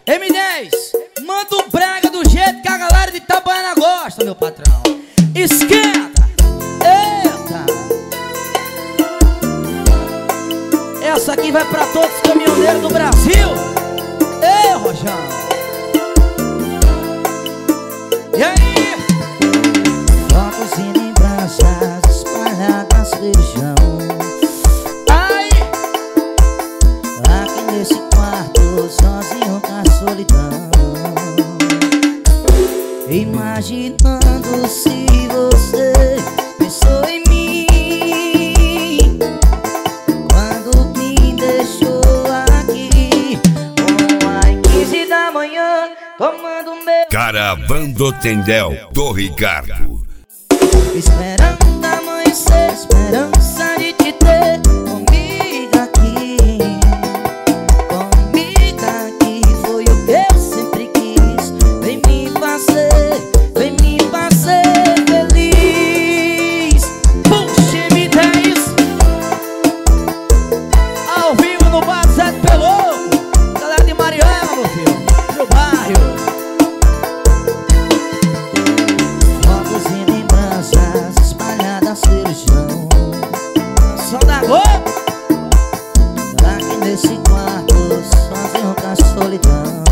M10, manda o brega do jeito que a galera de Itabaiana gosta, meu patrão. Esquenta! Eita! Essa aqui vai pra todos os caminhoneiros do Brasil. Ei, Rojão! E aí? Focos e lembranças espalhadas pelo chão. Ai! Aqui nesse quarto, sozinho com a solidão, imaginando se você pensou em mim quando me deixou aqui, às 15 da manhã, tomando meu Caravana do Tendel do Ricardo. esperando amanhecer, esperança de te ter comigo aqui. Comigo aqui foi o que eu sempre quis. Vem me fazer feliz. Puxa, M10 ao vivo no bar Zé Pelouco. Galera de Mariana, meu filho, no bairro. Focos e lembranças espalhadas pelo chão. Som da Globo. Aqui nesse quarto, sozinho com a solidão,